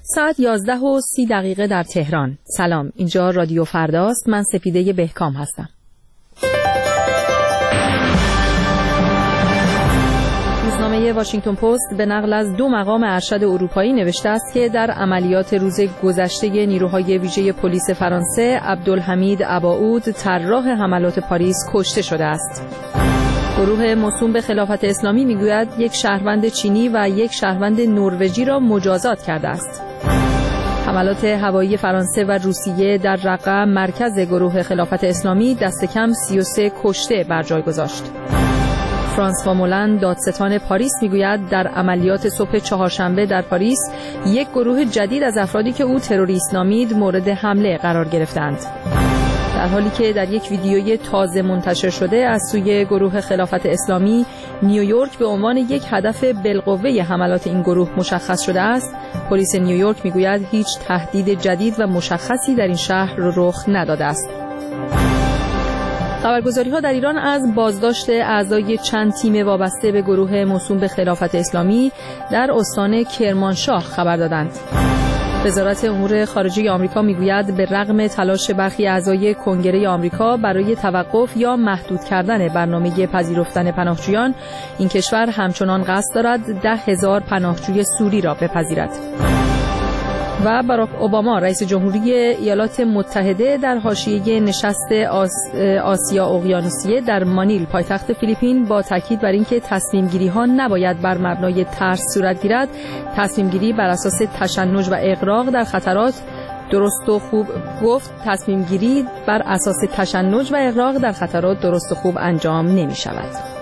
ساعت 11:30 در تهران. سلام، اینجا رادیو فرداست. من سپیده بهکام هستم. روزنامه واشنگتن پست به نقل از 2 مقام ارشد اروپایی نوشته است که در عملیات روز گذشته نیروهای ویژه پلیس فرانسه عبدالحمید اباعود طراح حملات پاریس کشته شده است. گروه موسوم به خلافت اسلامی میگوید یک شهروند چینی و یک شهروند نروژی را مجازات کرده است. حملات هوایی فرانسه و روسیه در رقه مرکز گروه خلافت اسلامی دست کم 33 کشته بر جای گذاشت. فرانسوا مولند دادستان پاریس میگوید در عملیات صبح چهارشنبه در پاریس یک گروه جدید از افرادی که او تروریست نامید مورد حمله قرار گرفتند. در حالی که در یک ویدیوی تازه منتشر شده از سوی گروه خلافت اسلامی نیویورک به عنوان یک هدف بالقوه حملات این گروه مشخص شده است، پلیس نیویورک میگوید هیچ تهدید جدید و مشخصی در این شهر رخ نداده است. خبرگزاری‌ها در ایران از بازداشت اعضای چند تیم وابسته به گروه موسوم به خلافت اسلامی در استان کرمانشاه خبر دادند. وزارت امور خارجه آمریکا میگوید به رغم تلاش برخی اعضای کنگره آمریکا برای توقف یا محدود کردن برنامه پذیرفتن پناهجویان، این کشور همچنان قصد دارد 10,000 پناهجوی سوری را بپذیرد. و باراک اوباما رئیس جمهوری ایالات متحده در حاشیه نشست آسیا اقیانوسیه در مانیل پایتخت فیلیپین با تاکید بر اینکه تصمیم‌گیری‌ها نباید بر مبنای ترس صورت گیرد، تصمیم‌گیری بر اساس تشنج و اغراق در خطرات درست و خوب گفت تصمیم‌گیری بر اساس تشنج و اغراق در خطرات درست و خوب انجام نمی‌شود.